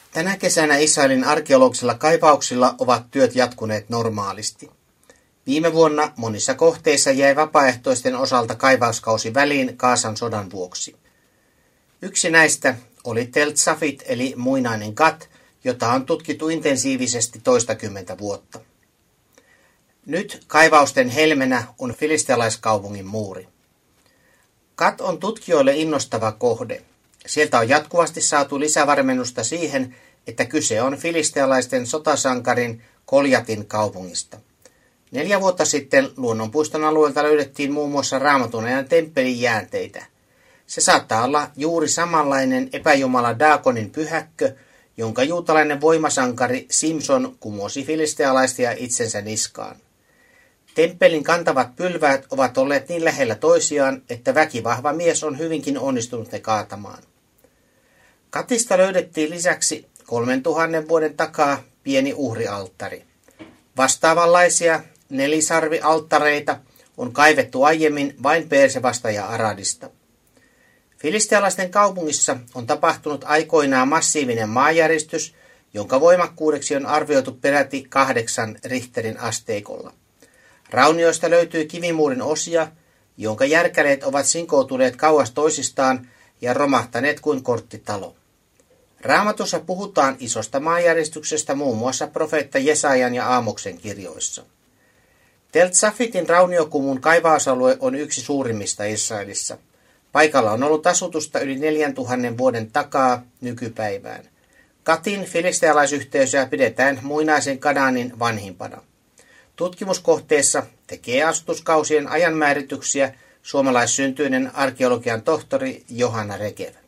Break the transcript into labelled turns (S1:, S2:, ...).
S1: Tänä kesänä Israelin arkeologisilla kaivauksilla ovat työt jatkuneet normaalisti. Viime vuonna monissa kohteissa jäi vapaaehtoisten osalta kaivauskausi väliin Gazan sodan vuoksi. Yksi näistä oli Tel Zafit eli muinainen Gat, jota on tutkittu intensiivisesti toistakymmentä vuotta. Nyt kaivausten helmenä on filistealaiskaupungin muuri. Gat on tutkijoille innostava kohde. Sieltä on jatkuvasti saatu lisävarmennusta siihen, että kyse on filistealaisten sotasankarin Goljatin kaupungista. 4 vuotta sitten luonnonpuiston alueelta löydettiin muun muassa Raamatun ajan temppelin jäänteitä. Se saattaa olla juuri samanlainen epäjumala Daagonin pyhäkkö, jonka juutalainen voimasankari Simson kumosi filistealaisia itsensä niskaan. Temppelin kantavat pylväät ovat olleet niin lähellä toisiaan, että väkivahva mies on hyvinkin onnistunut ne kaatamaan. Gatista löydettiin lisäksi 3000 vuoden takaa pieni uhrialttari. Vastaavanlaisia nelisarvialttareita on kaivettu aiemmin vain Beersebasta ja Aradista. Filistealaisten kaupungissa on tapahtunut aikoinaan massiivinen maanjäristys, jonka voimakkuudeksi on arvioitu peräti 8 Richterin asteikolla. Raunioista löytyy kivimuurin osia, jonka järkäleet ovat sinkoutuneet kauas toisistaan ja romahtaneet kuin korttitalo. Raamatussa puhutaan isosta maanjäristyksestä muun muassa profeetta Jesajan ja Aamoksen kirjoissa. Tel Zafitin rauniokumun kaivausalue on yksi suurimmista Israelissa. Paikalla on ollut asutusta yli 4000 vuoden takaa nykypäivään. Gatin filistealaisyhteisöä pidetään muinaisen Kanaanin vanhimpana. Tutkimuskohteessa tekee asutuskausien ajanmäärityksiä suomalaissyntyinen arkeologian tohtori Johanna Rekev.